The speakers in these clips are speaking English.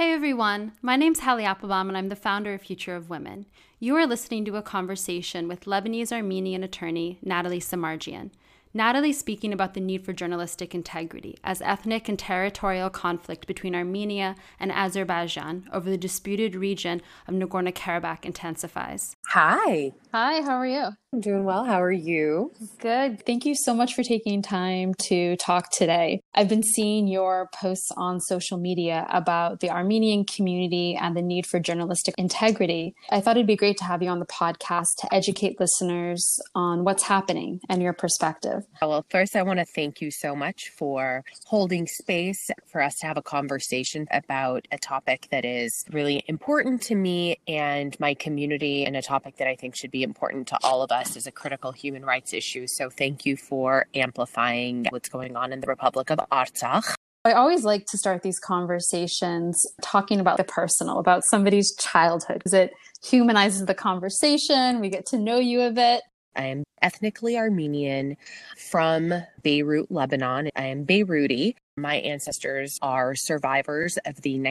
Hey everyone, my name's Hallie Applebaum and I'm the founder of Future of Women. You are listening to a conversation with Lebanese Armenian attorney Natalie Samarjian. Natalie's speaking about the need for journalistic integrity as ethnic and territorial conflict between Armenia and Azerbaijan over the disputed region of Nagorno-Karabakh intensifies. Hi. Hi, how are you? I'm doing well. How are you? Good. Thank you so much for taking time to talk today. I've been seeing your posts on social media about the Armenian community and the need for journalistic integrity. I thought it'd be great to have you on the podcast to educate listeners on what's happening and your perspective. Well, first, I want to thank you so much for holding space for us to have a conversation about a topic that is really important to me and my community, and a topic that I think should be important to all of us as a critical human rights issue. So thank you for amplifying what's going on in the Republic of Artsakh. I always like to start these conversations talking about the personal, about somebody's childhood, because it humanizes the conversation. We get to know you a bit. I am ethnically Armenian from Beirut, Lebanon. I am Beiruti. My ancestors are survivors of the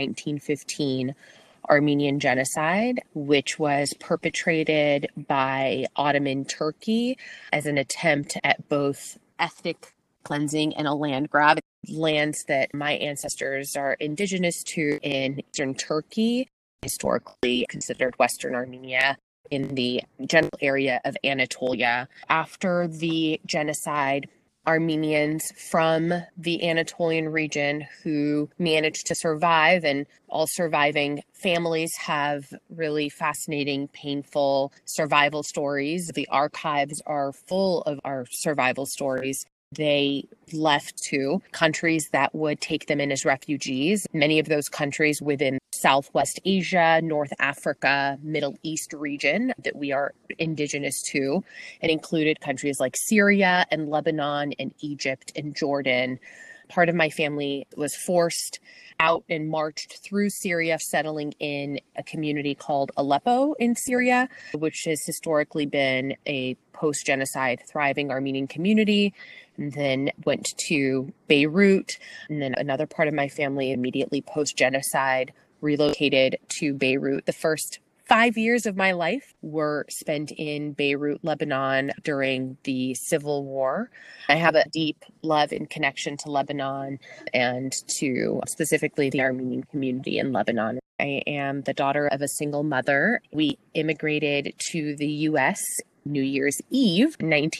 1915 Armenian genocide, which was perpetrated by Ottoman Turkey as an attempt at both ethnic cleansing and a land grab. Lands that my ancestors are indigenous to in eastern Turkey, historically considered Western Armenia, in the general area of Anatolia. After the genocide, Armenians from the Anatolian region who managed to survive, and all surviving families have really fascinating, painful survival stories. The archives are full of our survival stories. They left to countries that would take them in as refugees. Many of those countries within Southwest Asia, North Africa, Middle East region that we are indigenous to, and included countries like Syria and Lebanon and Egypt and Jordan. Part of my family was forced out and marched through Syria, settling in a community called Aleppo in Syria, which has historically been a post-genocide thriving Armenian community, and then went to Beirut. And then another part of my family immediately post-genocide relocated to Beirut. The first 5 years of my life were spent in Beirut, Lebanon during the Civil War. I have a deep love and connection to Lebanon and to specifically the Armenian community in Lebanon. I am the daughter of a single mother. We immigrated to the U.S. New Year's Eve,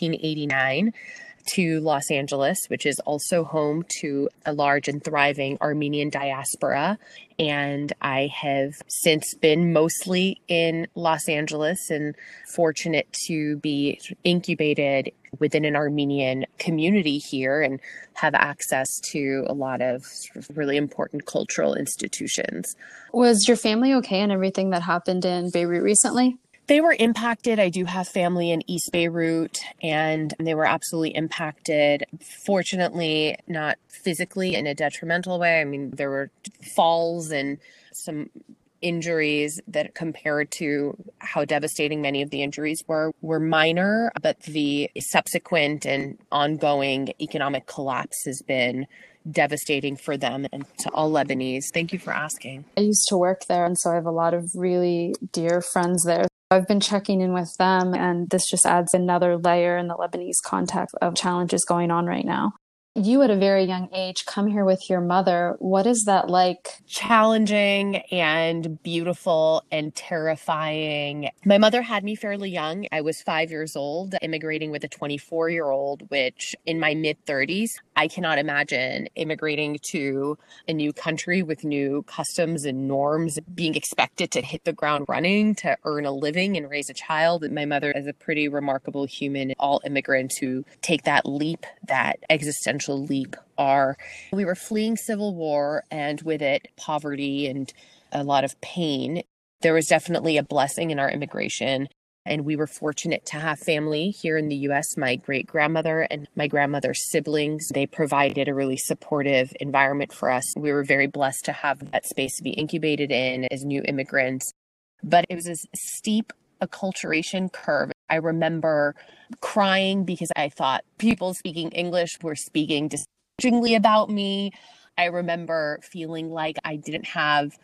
1989. To Los Angeles, which is also home to a large and thriving Armenian diaspora. And I have since been mostly in Los Angeles and fortunate to be incubated within an Armenian community here and have access to a lot of really important cultural institutions. Was your family okay in everything that happened in Beirut recently? They were impacted. I do have family in East Beirut, and they were absolutely impacted. Fortunately, not physically in a detrimental way. I mean, there were falls and some injuries that, compared to how devastating many of the injuries were minor, but the subsequent and ongoing economic collapse has been devastating for them and to all Lebanese. Thank you for asking. I used to work there, and so I have a lot of really dear friends there. I've been checking in with them, and this just adds another layer in the Lebanese context of challenges going on right now. You, at a very young age, come here with your mother. What is that like? Challenging and beautiful and terrifying. My mother had me fairly young. I was 5 years old, immigrating with a 24-year-old, which in my mid-30s, I cannot imagine immigrating to a new country with new customs and norms, being expected to hit the ground running, to earn a living and raise a child. My mother is a pretty remarkable human. All immigrants who take that leap, that existential leap, are. We were fleeing civil war, and with it, poverty and a lot of pain. There was definitely a blessing in our immigration. And we were fortunate to have family here in the U.S. My great-grandmother and my grandmother's siblings, they provided a really supportive environment for us. We were very blessed to have that space to be incubated in as new immigrants. But it was a steep acculturation curve. I remember crying because I thought people speaking English were speaking disparagingly about me. I remember feeling like I didn't have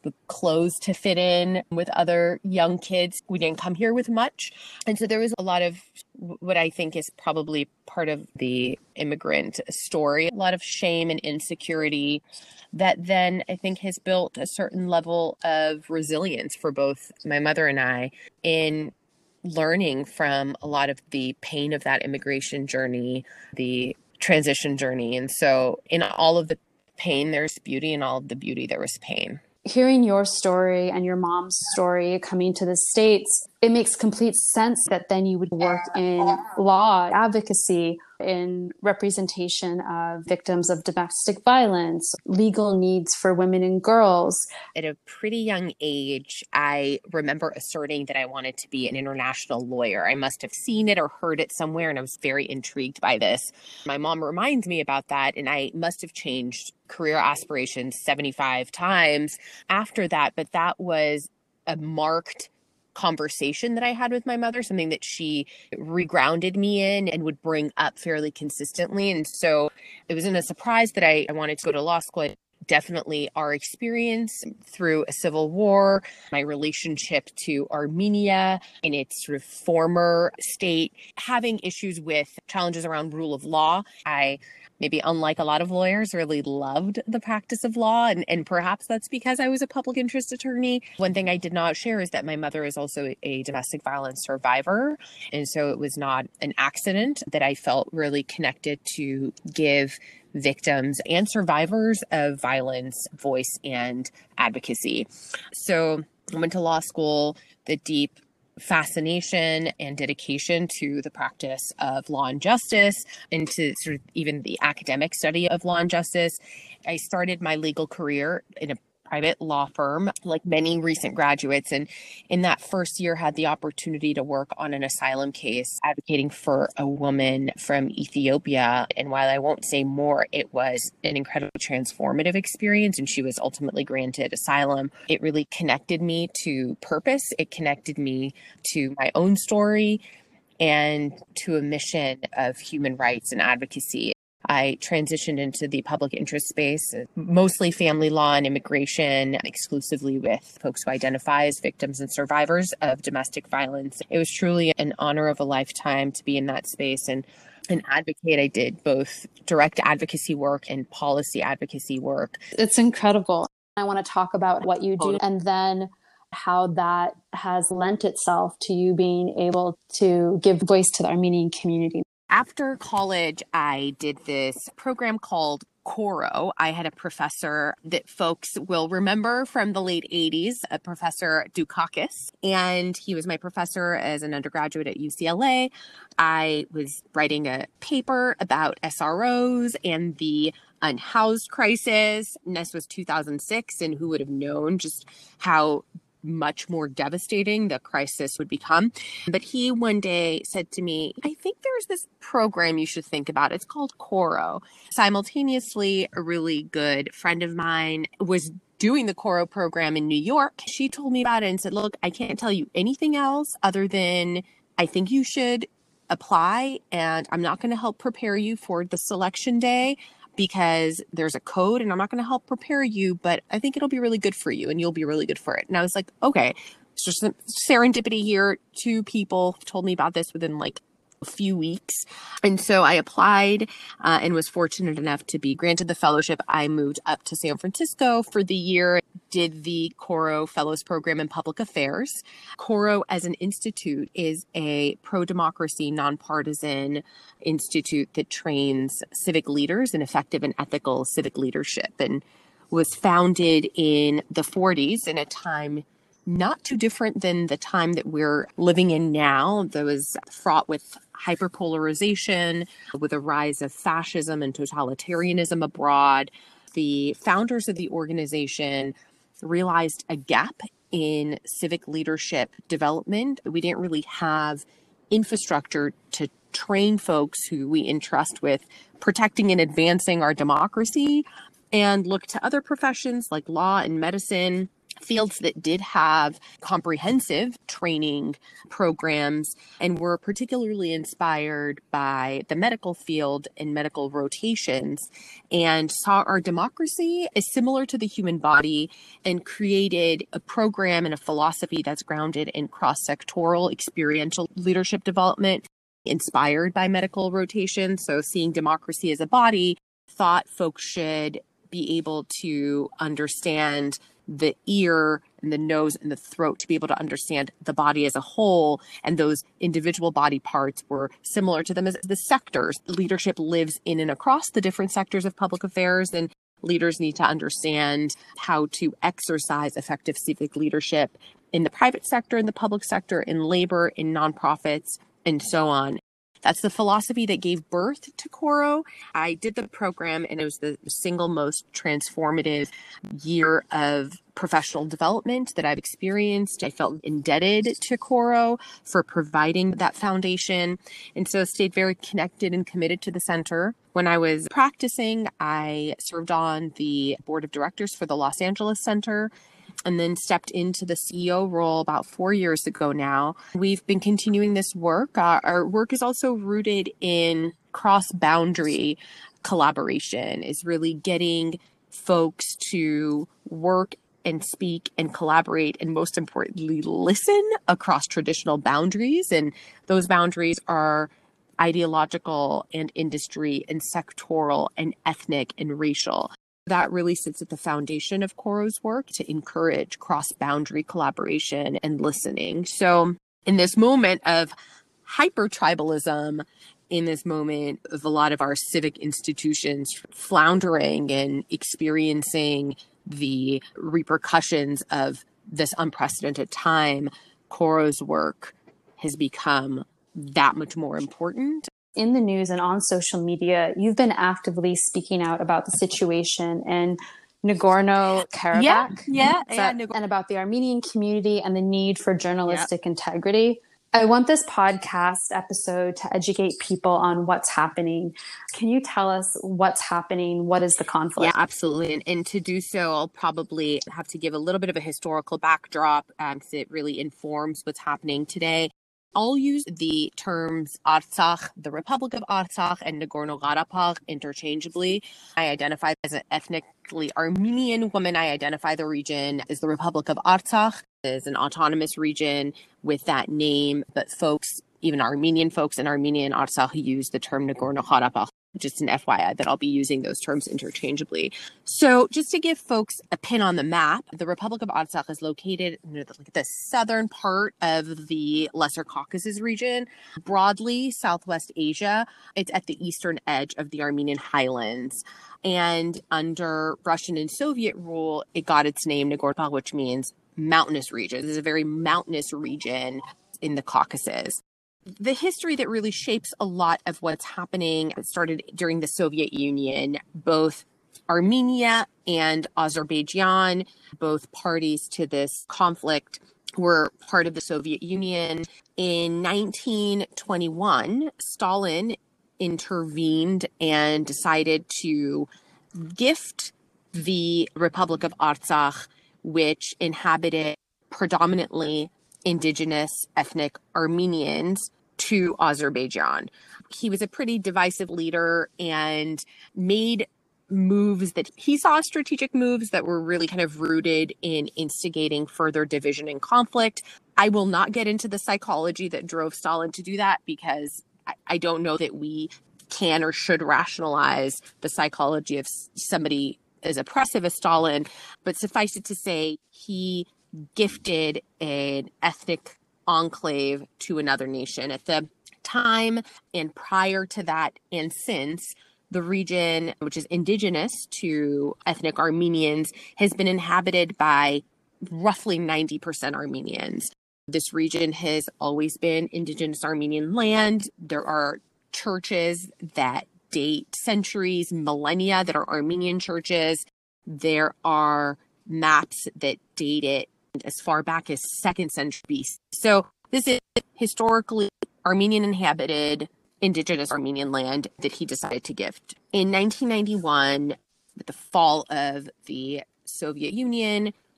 the clothes to fit in with other young kids. We didn't come here with much. And so there was a lot of what I think is probably part of the immigrant story, a lot of shame and insecurity that then I think has built a certain level of resilience for both my mother and I in learning from a lot of the pain of that immigration journey, the transition journey. And so in all of the pain, there's beauty. In all of the beauty, there was pain. Hearing your story and your mom's story coming to the States, it makes complete sense that then you would work in law, advocacy, in representation of victims of domestic violence, legal needs for women and girls. At a pretty young age, I remember asserting that I wanted to be an international lawyer. I must have seen it or heard it somewhere, and I was very intrigued by this. My mom reminds me about that, and I must have changed career aspirations 75 times after that, but that was a marked conversation that I had with my mother, something that she regrounded me in and would bring up fairly consistently. And so it wasn't a surprise that I wanted to go to law school. Definitely our experience through a civil war, my relationship to Armenia in its sort of former state, having issues with challenges around rule of law. I maybe unlike a lot of lawyers, really loved the practice of law. And perhaps that's because I was a public interest attorney. One thing I did not share is that my mother is also a domestic violence survivor. And so it was not an accident that I felt really connected to give victims and survivors of violence voice and advocacy. So I went to law school, the deep fascination and dedication to the practice of law and justice, and to sort of even the academic study of law and justice. I started my legal career in a private law firm, like many recent graduates. And in that first year, had the opportunity to work on an asylum case advocating for a woman from Ethiopia. And while I won't say more, it was an incredibly transformative experience. And she was ultimately granted asylum. It really connected me to purpose. It connected me to my own story and to a mission of human rights and advocacy. I transitioned into the public interest space, mostly family law and immigration, exclusively with folks who identify as victims and survivors of domestic violence. It was truly an honor of a lifetime to be in that space and an advocate. I did both direct advocacy work and policy advocacy work. It's incredible. I want to talk about what you do and then how that has lent itself to you being able to give voice to the Armenian community. After college, I did this program called Coro. I had a professor that folks will remember from the late 80s, a Professor Dukakis, and he was my professor as an undergraduate at UCLA. I was writing a paper about SROs and the unhoused crisis, and this was 2006, and who would have known just how much more devastating the crisis would become. But he one day said to me, I think there's this program you should think about. It's called Coro. Simultaneously, a really good friend of mine was doing the Coro program in New York. She told me about it and said, look, I can't tell you anything else other than I think you should apply, and I'm not going to help prepare you for the selection day, because there's a code and I'm not going to help prepare you, but I think it'll be really good for you and you'll be really good for it. And I was like, okay, it's just some serendipity here. Two people told me about this within like a few weeks. And so I applied and was fortunate enough to be granted the fellowship. I moved up to San Francisco for the year, did the Coro Fellows Program in Public Affairs. Coro as an institute is a pro-democracy, nonpartisan institute that trains civic leaders in effective and ethical civic leadership, and was founded in the 40s in a time not too different than the time that we're living in now. That was fraught with hyperpolarization, with a rise of fascism and totalitarianism abroad. The founders of the organization realized a gap in civic leadership development. We didn't really have infrastructure to train folks who we entrust with protecting and advancing our democracy, and looked to other professions like law and medicine fields that did have comprehensive training programs and were particularly inspired by the medical field and medical rotations, and saw our democracy as similar to the human body and created a program and a philosophy that's grounded in cross-sectoral experiential leadership development inspired by medical rotation. So seeing democracy as a body, thought folks should be able to understand the ear and the nose and the throat to be able to understand the body as a whole. And those individual body parts were similar to them as the sectors. Leadership lives in and across the different sectors of public affairs, and leaders need to understand how to exercise effective civic leadership in the private sector, in the public sector, in labor, in nonprofits, and so on. That's the philosophy that gave birth to Coro. I did the program, and it was the single most transformative year of professional development that I've experienced. I felt indebted to Coro for providing that foundation, and so stayed very connected and committed to the center. When I was practicing, I served on the board of directors for the Los Angeles Center, and then stepped into the CEO role about 4 years ago now. We've been continuing this work. Our work is also rooted in cross-boundary collaboration, is really getting folks to work and speak and collaborate, and most importantly, listen across traditional boundaries. And those boundaries are ideological and industry and sectoral and ethnic and racial. That really sits at the foundation of Coro's work to encourage cross-boundary collaboration and listening. So in this moment of hyper-tribalism, in this moment of a lot of our civic institutions floundering and experiencing the repercussions of this unprecedented time, Coro's work has become that much more important. In the news and on social media, you've been actively speaking out about the situation in Nagorno-Karabakh. And about the Armenian community and the need for journalistic integrity. I want this podcast episode to educate people on what's happening. Can you tell us what's happening? What is the conflict? Yeah, absolutely. And to do so, I'll probably have to give a little bit of a historical backdrop because it really informs what's happening today. I'll use the terms Artsakh, the Republic of Artsakh, and Nagorno-Karabakh interchangeably. I identify as an ethnically Armenian woman. I identify the region as the Republic of Artsakh, as an autonomous region with that name. But folks, even Armenian folks in Armenia and Artsakh, use the term Nagorno-Karabakh. Just an FYI that I'll be using those terms interchangeably. So just to give folks a pin on the map, the Republic of Artsakh is located in the southern part of the Lesser Caucasus region, broadly Southwest Asia. It's at the eastern edge of the Armenian highlands. And under Russian and Soviet rule, it got its name Nagorno-Karabakh, which means mountainous region. This is a very mountainous region in the Caucasus. The history that really shapes a lot of what's happening started during the Soviet Union. Both Armenia and Azerbaijan, both parties to this conflict, were part of the Soviet Union. In 1921, Stalin intervened and decided to gift the Republic of Artsakh, which inhabited predominantly indigenous ethnic Armenians, to Azerbaijan. He was a pretty divisive leader and made moves that he saw strategic moves that were really kind of rooted in instigating further division and conflict. I will not get into the psychology that drove Stalin to do that because I don't know that we can or should rationalize the psychology of somebody as oppressive as Stalin, but suffice it to say, he gifted an ethnic enclave to another nation. At the time and prior to that and since, the region, which is indigenous to ethnic Armenians, has been inhabited by roughly 90% Armenians. This region has always been indigenous Armenian land. There are churches that date centuries, millennia, that are Armenian churches. There are maps that date it as far back as 2nd century BC. So this is historically Armenian inhabited indigenous Armenian land that he decided to gift. In 1991, with the fall of the Soviet Union,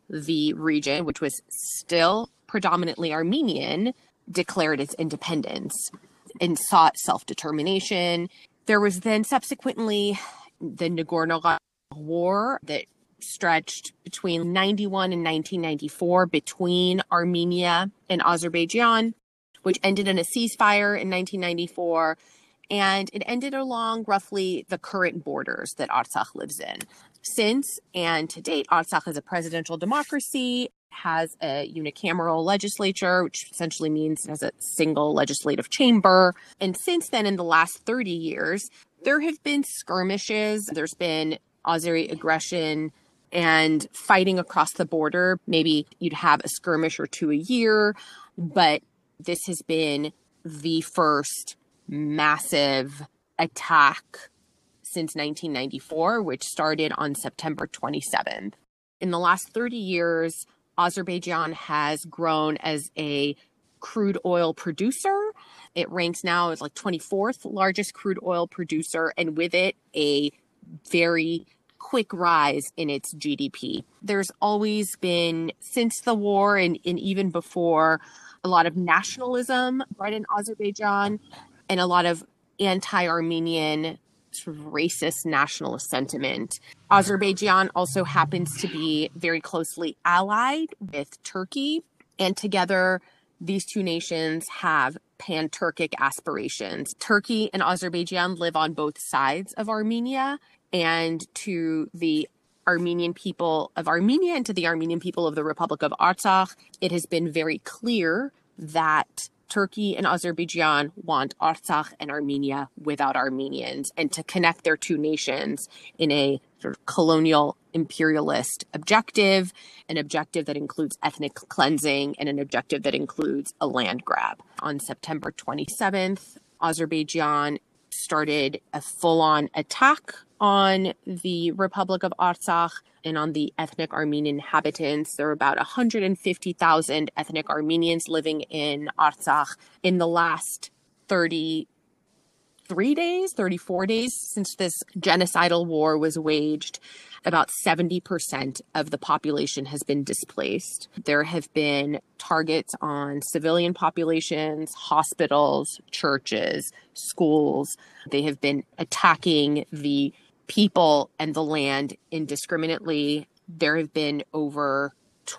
the region, which was still predominantly Armenian, declared its independence and sought self-determination. There was then subsequently the Nagorno-Karabakh War that stretched between 91 and 1994 between Armenia and Azerbaijan, which ended in a ceasefire in 1994. And it ended along roughly the current borders that Artsakh lives in. Since and to date, Artsakh is a presidential democracy, has a unicameral legislature, which essentially means it has a single legislative chamber. And since then, in the last 30 years, there have been skirmishes. There's been Azeri aggression and fighting across the border. Maybe you'd have a skirmish or two a year, but this has been the first massive attack since 1994, which started on September 27th. In the last 30 years, Azerbaijan has grown as a crude oil producer. It ranks now as like 24th largest crude oil producer, and with it, a very quick rise in its GDP. There's always been, since the war and even before, a lot of nationalism right in Azerbaijan and a lot of anti-Armenian sort of racist nationalist sentiment. Azerbaijan also happens to be very closely allied with Turkey, and together these two nations have pan-Turkic aspirations. Turkey and Azerbaijan live on both sides of Armenia, and to the Armenian people of Armenia and to the Armenian people of the Republic of Artsakh, it has been very clear that Turkey and Azerbaijan want Artsakh and Armenia without Armenians, and to connect their two nations in a sort of colonial imperialist objective, an objective that includes ethnic cleansing, and an objective that includes a land grab. On September 27th, Azerbaijan started a full-on attack on the Republic of Artsakh and on the ethnic Armenian inhabitants. There are about 150,000 ethnic Armenians living in Artsakh. In the last 34 days since this genocidal war was waged, about 70% of the population has been displaced. There have been targets on civilian populations, hospitals, churches, schools. They have been attacking the people and the land indiscriminately. There have been over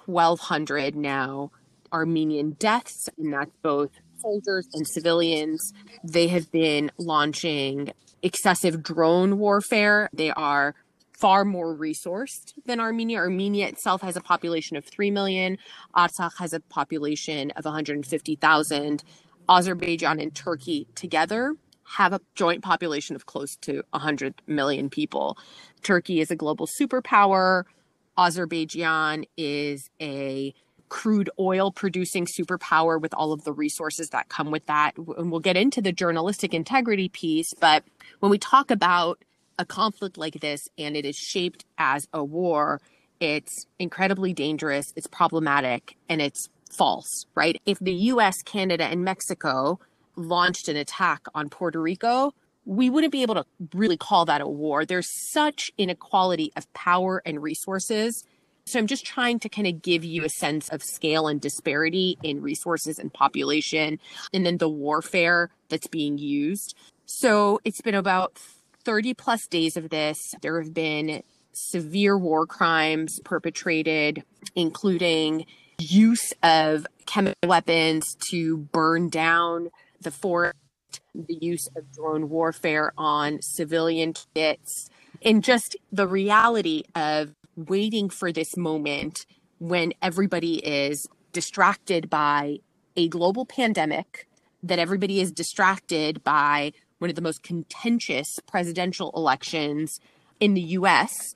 1,200 now Armenian deaths, and that's both soldiers and civilians. They have been launching excessive drone warfare. They are far more resourced than Armenia. Armenia itself has a population of 3 million. Artsakh has a population of 150,000. Azerbaijan and Turkey together have a joint population of close to 100 million people. Turkey is a global superpower. Azerbaijan is a crude oil producing superpower with all of the resources that come with that. And we'll get into the journalistic integrity piece, but when we talk about a conflict like this and it is shaped as a war, it's incredibly dangerous, it's problematic, and it's false, right? If the US, Canada, and Mexico launched an attack on Puerto Rico, we wouldn't be able to really call that a war. There's such inequality of power and resources. So I'm just trying to kind of give you a sense of scale and disparity in resources and population, and then the warfare that's being used. So it's been about 30 plus days of this. There have been severe war crimes perpetrated, including use of chemical weapons to burn down the forest, the use of drone warfare on civilian targets, and just the reality of waiting for this moment when everybody is distracted by a global pandemic, that everybody is distracted by one of the most contentious presidential elections in the US,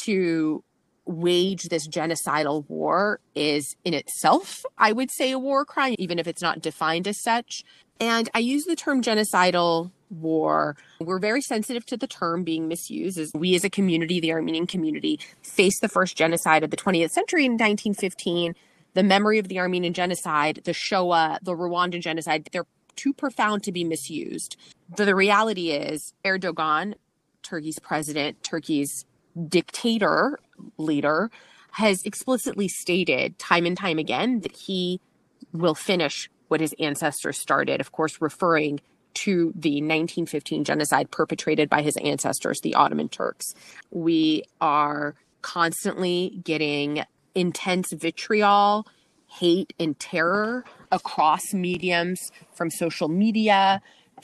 to wage this genocidal war is in itself, I would say, a war crime, even if it's not defined as such. And I use the term genocidal war. We're very sensitive to the term being misused, as we as a community, the Armenian community, faced the first genocide of the 20th century in 1915. The memory of the Armenian genocide, the Shoah, the Rwandan genocide, they're too profound to be misused. The reality is Erdogan, Turkey's president, Turkey's dictator leader, has explicitly stated time and time again that he will finish what his ancestors started, of course, referring to the 1915 genocide perpetrated by his ancestors, the Ottoman Turks. We are constantly getting intense vitriol, hate, and terror across mediums, from social media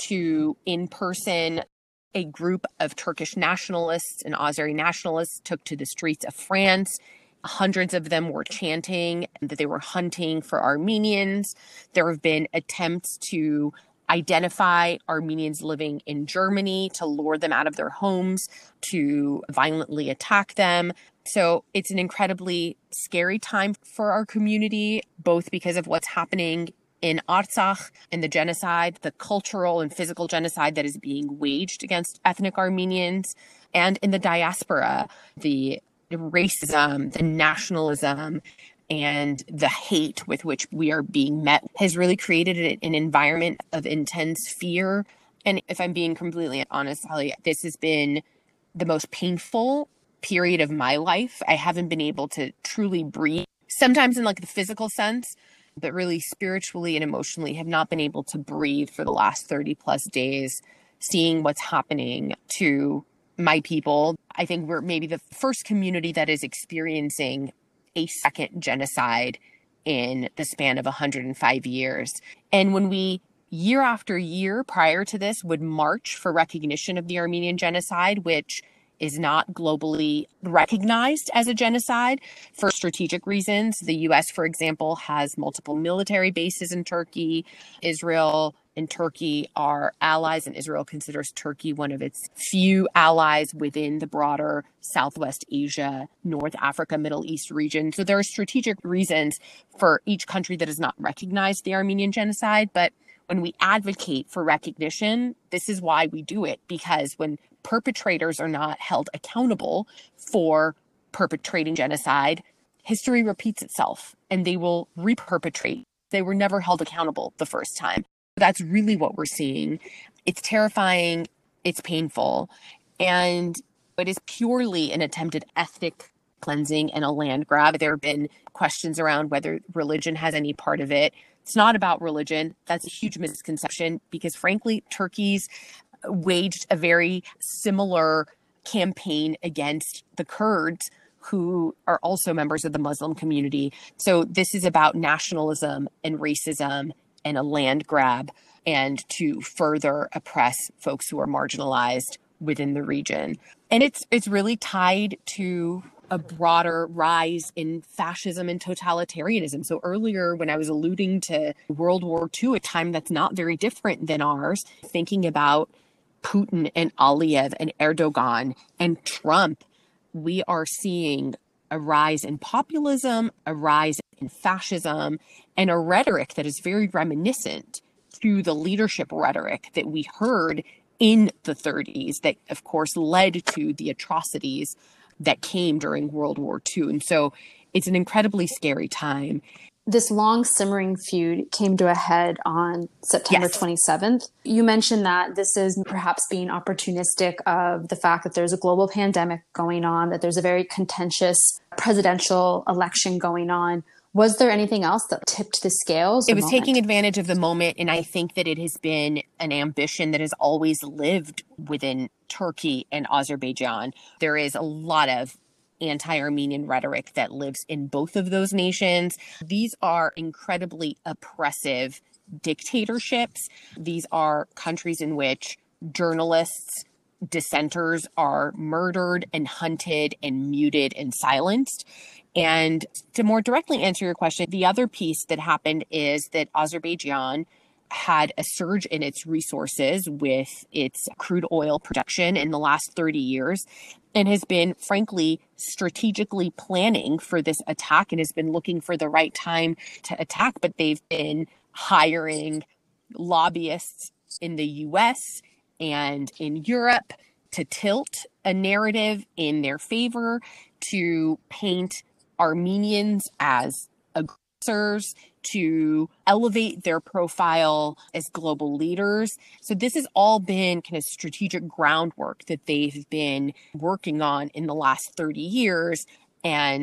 to in person. A group of Turkish nationalists and Azeri nationalists took to the streets of France. Hundreds of them were chanting that they were hunting for Armenians. There have been attempts to identify Armenians living in Germany, to lure them out of their homes, to violently attack them. So it's an incredibly scary time for our community, both because of what's happening in Artsakh and the genocide, the cultural and physical genocide that is being waged against ethnic Armenians, and in the diaspora, the racism, the nationalism, and the hate with which we are being met has really created an environment of intense fear. And if I'm being completely honest, Holly, this has been the most painful period of my life. I haven't been able to truly breathe, sometimes in like the physical sense, but really spiritually and emotionally have not been able to breathe for the last 30 plus days, seeing what's happening to my people. I think we're maybe the first community that is experiencing a second genocide in the span of 105 years. And when we, year after year prior to this, would march for recognition of the Armenian genocide, which is not globally recognized as a genocide for strategic reasons. The US, for example, has multiple military bases in Turkey. Israel and Turkey are allies, and Israel considers Turkey one of its few allies within the broader Southwest Asia, North Africa, Middle East region. So there are strategic reasons for each country that has not recognized the Armenian genocide. But when we advocate for recognition, this is why we do it, because when perpetrators are not held accountable for perpetrating genocide, history repeats itself and they will reperpetrate. They were never held accountable the first time. That's really what we're seeing. It's terrifying. It's painful. And it is purely an attempted ethnic cleansing and a land grab. There have been questions around whether religion has any part of it. It's not about religion. That's a huge misconception because, frankly, Turkey's waged a very similar campaign against the Kurds, who are also members of the Muslim community. So this is about nationalism and racism and a land grab, and to further oppress folks who are marginalized within the region. And it's really tied to a broader rise in fascism and totalitarianism. So earlier, when I was alluding to World War II, a time that's not very different than ours, thinking about Putin and Aliyev and Erdogan and Trump, we are seeing a rise in populism, a rise in fascism, and a rhetoric that is very reminiscent to the leadership rhetoric that we heard in the 30s that, of course, led to the atrocities that came during World War II. And so it's an incredibly scary time. This long simmering feud came to a head on September 27th. You mentioned that this is perhaps being opportunistic of the fact that there's a global pandemic going on, that there's a very contentious presidential election going on. Was there anything else that tipped the scales? It was taking advantage of the moment, and I think that it has been an ambition that has always lived within Turkey and Azerbaijan. There is a lot of anti-Armenian rhetoric that lives in both of those nations. These are incredibly oppressive dictatorships. These are countries in which journalists, dissenters are murdered and hunted and muted and silenced. And to more directly answer your question, the other piece that happened is that Azerbaijan had a surge in its resources with its crude oil production in the last 30 years and has been, frankly, strategically planning for this attack and has been looking for the right time to attack. But they've been hiring lobbyists in the US and in Europe to tilt a narrative in their favor, to paint Armenians as aggressors, to elevate their profile as global leaders. So this has all been kind of strategic groundwork that they've been working on in the last 30 years. And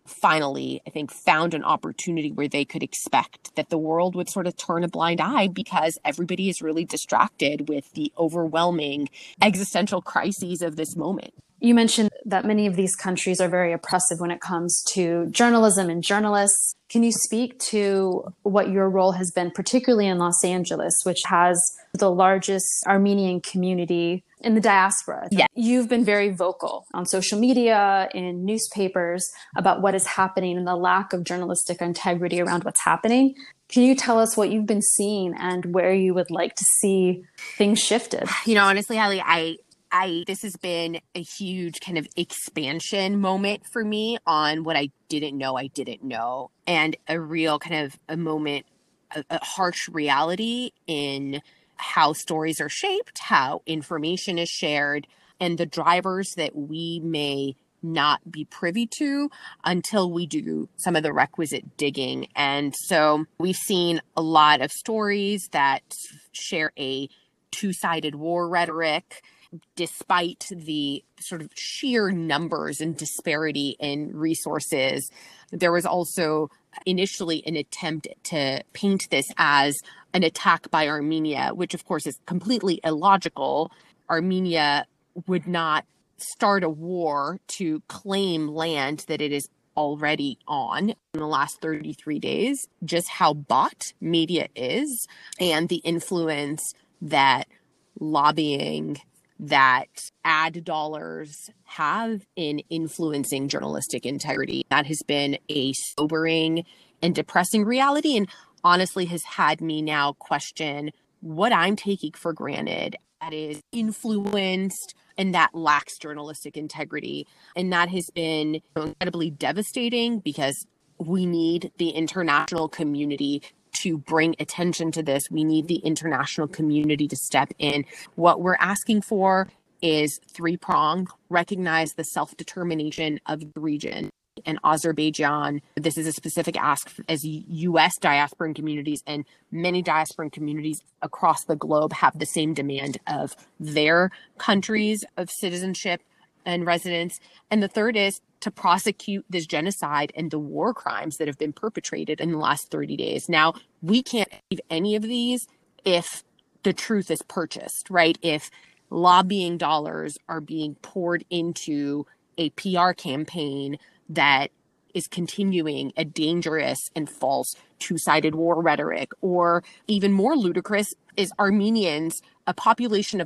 finally, I think, found an opportunity where they could expect that the world would sort of turn a blind eye because everybody is really distracted with the overwhelming existential crises of this moment. You mentioned that many of these countries are very oppressive when it comes to journalism and journalists. Can you speak to what your role has been, particularly in Los Angeles, which has the largest Armenian community in the diaspora? Yeah. You've been very vocal on social media, in newspapers, about what is happening and the lack of journalistic integrity around what's happening. Can you tell us what you've been seeing and where you would like to see things shifted? Honestly, Hallie, this has been a huge kind of expansion moment for me on what I didn't know, and a real kind of a moment, a harsh reality in how stories are shaped, how information is shared, and the drivers that we may not be privy to until we do some of the requisite digging. And so we've seen a lot of stories that share a two-sided war rhetoric, despite the sort of sheer numbers and disparity in resources. There was also initially an attempt to paint this as an attack by Armenia, which of course is completely illogical. Armenia would not start a war to claim land that it is already on in the last 33 days. Just how bought media is, and the influence that lobbying, that ad dollars have in influencing journalistic integrity. That has been a sobering and depressing reality, and honestly has had me now question what I'm taking for granted that is influenced and that lacks journalistic integrity. And that has been incredibly devastating because we need the international community to bring attention to this. We need the international community to step in. What we're asking for is three-pronged: recognize the self-determination of the region and Azerbaijan. This is a specific ask as U.S. diasporan communities, and many diasporan communities across the globe have the same demand of their countries of citizenship and residence. And the third is to prosecute this genocide and the war crimes that have been perpetrated in the last 30 days. Now, we can't achieve any of these if the truth is purchased, right? If lobbying dollars are being poured into a PR campaign that is continuing a dangerous and false two-sided war rhetoric, or even more ludicrous is Armenians, a population of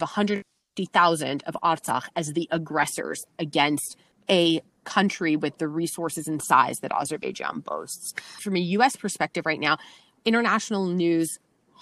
150,000 of Artsakh, as the aggressors against a country with the resources and size that Azerbaijan boasts. From a U.S. perspective right now, international news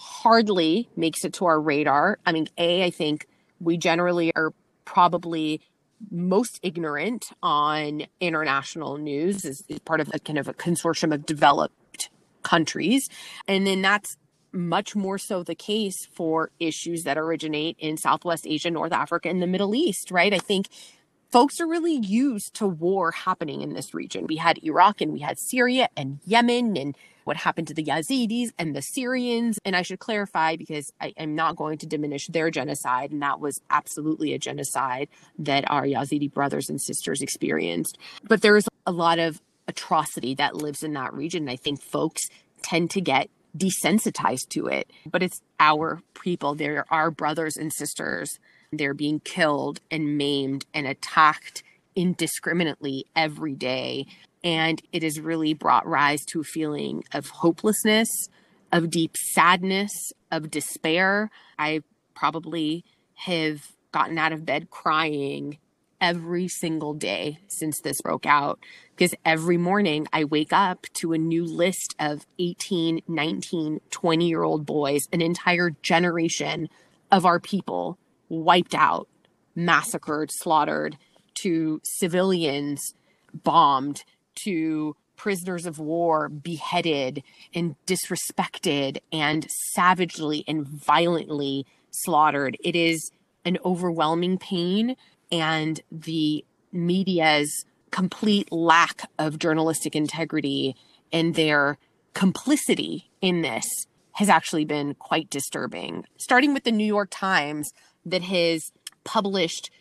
hardly makes it to our radar. I mean, I think we generally are probably most ignorant on international news is part of a kind of a consortium of developed countries. And then that's much more so the case for issues that originate in Southwest Asia, North Africa, and the Middle East, right? I think folks are really used to war happening in this region. We had Iraq and we had Syria and Yemen and what happened to the Yazidis and the Syrians. And I should clarify, because I am not going to diminish their genocide. And that was absolutely a genocide that our Yazidi brothers and sisters experienced. But there is a lot of atrocity that lives in that region. And I think folks tend to get desensitized to it. But it's our people. They're our brothers and sisters. They're being killed and maimed and attacked indiscriminately every day. And it has really brought rise to a feeling of hopelessness, of deep sadness, of despair. I probably have gotten out of bed crying every single day since this broke out, because every morning I wake up to a new list of 18, 19, 20-year-old boys, an entire generation of our people wiped out, massacred, slaughtered, to civilians bombed, to prisoners of war beheaded and disrespected and savagely and violently slaughtered. It is an overwhelming pain, and the media's complete lack of journalistic integrity and their complicity in this has actually been quite disturbing. Starting with the New York Times, that has published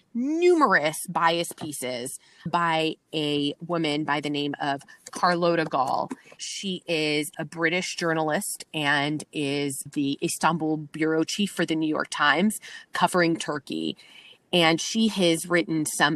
numerous bias pieces by a woman by the name of Carlota Gall. She is a British journalist and is the Istanbul bureau chief for the New York Times, covering Turkey. And she has written some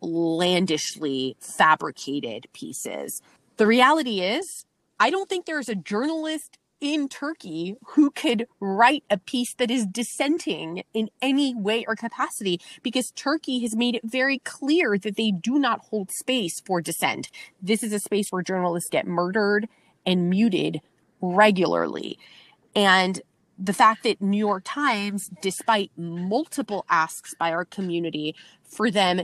outlandishly fabricated pieces. The reality is, I don't think there's a journalist in Turkey who could write a piece that is dissenting in any way or capacity, because Turkey has made it very clear that they do not hold space for dissent. This is a space where journalists get murdered and muted regularly. And the fact that New York Times, despite multiple asks by our community for them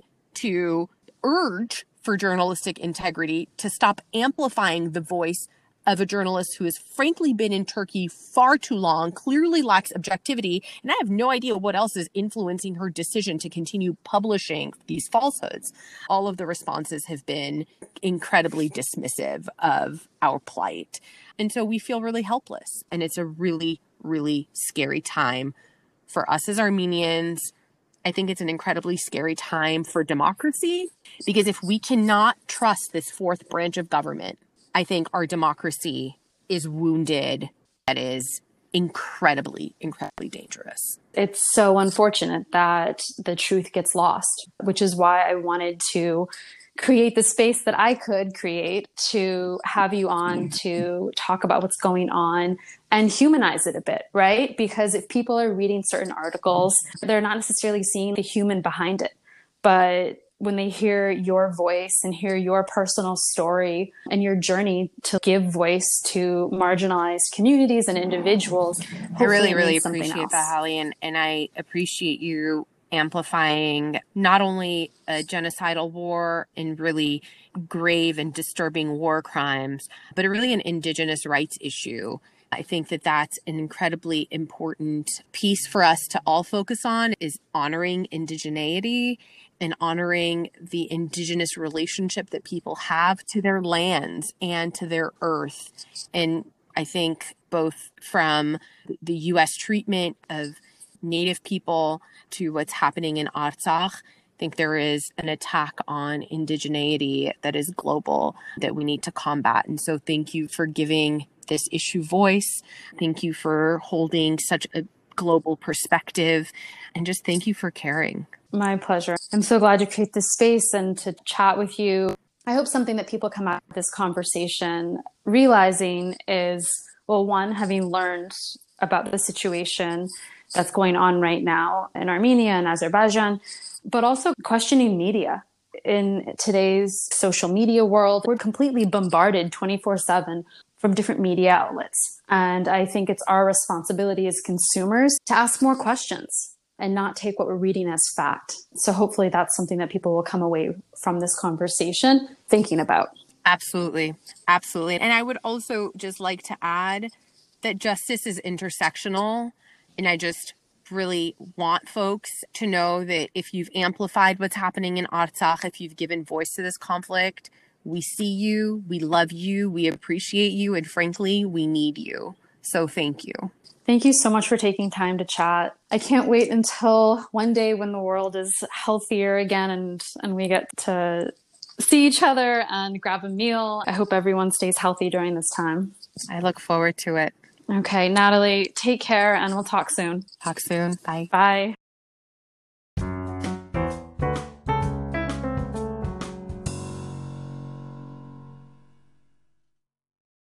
to urge for journalistic integrity, to stop amplifying the voice of a journalist who has frankly been in Turkey far too long, clearly lacks objectivity, and I have no idea what else is influencing her decision to continue publishing these falsehoods. All of the responses have been incredibly dismissive of our plight. And so we feel really helpless. And it's a really, really scary time for us as Armenians. I think it's an incredibly scary time for democracy, because if we cannot trust this fourth branch of government, I think our democracy is wounded. That is incredibly, incredibly dangerous. It's so unfortunate that the truth gets lost, which is why I wanted to create the space that I could create to have you on to talk about what's going on and humanize it a bit, right? Because if people are reading certain articles, they're not necessarily seeing the human behind it. But when they hear your voice and hear your personal story and your journey to give voice to marginalized communities and individuals, I really, really appreciate that, Hallie. And I appreciate you amplifying not only a genocidal war and really grave and disturbing war crimes, but really an Indigenous rights issue. I think that that's an incredibly important piece for us to all focus on, is honoring indigeneity and honoring the Indigenous relationship that people have to their lands and to their earth. And I think both from the U.S. treatment of Native people to what's happening in Artsakh, I think there is an attack on indigeneity that is global that we need to combat. And so thank you for giving this issue voice. Thank you for holding such a global perspective, and just thank you for caring. My pleasure. I'm so glad to create this space and to chat with you. I hope something that people come out of this conversation realizing is, well, one, having learned about the situation that's going on right now in Armenia and Azerbaijan, but also questioning media. In today's social media world, we're completely bombarded 24/7 from different media outlets. And I think it's our responsibility as consumers to ask more questions and not take what we're reading as fact. So hopefully that's something that people will come away from this conversation thinking about. Absolutely. Absolutely. And I would also just like to add that justice is intersectional. And I just really want folks to know that if you've amplified what's happening in Artsakh, if you've given voice to this conflict, we see you, we love you, we appreciate you, and frankly, we need you. So thank you. Thank you so much for taking time to chat. I can't wait until one day when the world is healthier again and we get to see each other and grab a meal. I hope everyone stays healthy during this time. I look forward to it. Okay, Natalie, take care and we'll talk soon. Talk soon. Bye. Bye.